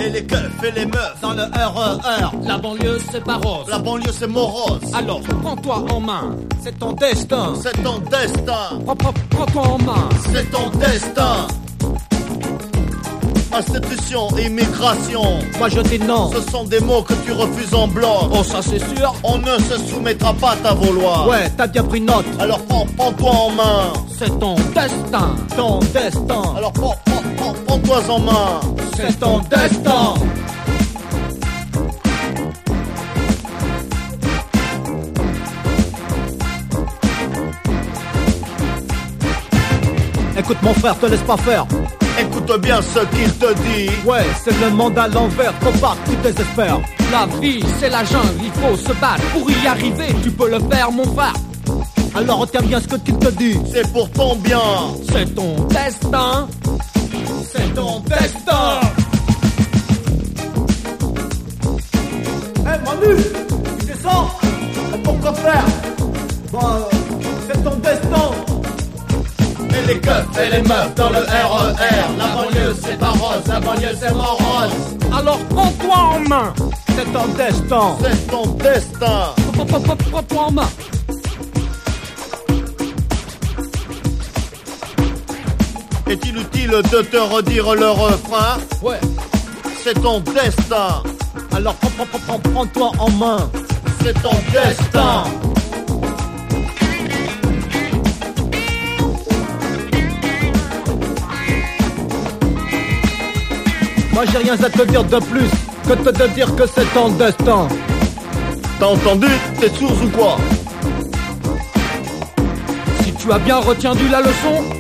Et les keufs et les meufs dans le RER. La banlieue c'est pas rose. La banlieue c'est morose. Alors prends-toi en main, c'est ton destin. C'est ton destin. Prends-toi en main, c'est ton destin. Institution, immigration. Moi je dis non. Ce sont des mots que tu refuses en bloc. Oh ça c'est sûr. On ne se soumettra pas à ta vouloir. Ouais, t'as bien pris note. Alors prends-toi en main. C'est ton destin. Ton destin. Alors prends-toi en main. C'est ton destin. Écoute mon frère, te laisse pas faire. Écoute bien ce qu'il te dit. Ouais, c'est le monde à l'envers, trop part, tu désespères. La vie, c'est la jungle, il faut se battre. Pour y arriver, tu peux le faire, mon frère. Alors retiens bien ce que qu'il te dit. C'est pour ton bien. C'est ton destin. C'est ton destin. Hey Manu, tu descends. Pourquoi faire? C'est ton destin. Et les keufs et les meufs dans le RER. La banlieue c'est pas rose, la banlieue c'est morose. Alors prends-toi en main. C'est ton destin. C'est ton destin. Prends-toi en main. Est-il utile de te redire le refrain? Ouais. C'est ton destin. Alors prends-toi en main. C'est ton destin. Moi j'ai rien à te dire de plus que de te dire que c'est ton destin. T'as entendu? T'es sourd ou quoi? Si tu as bien retenu la leçon,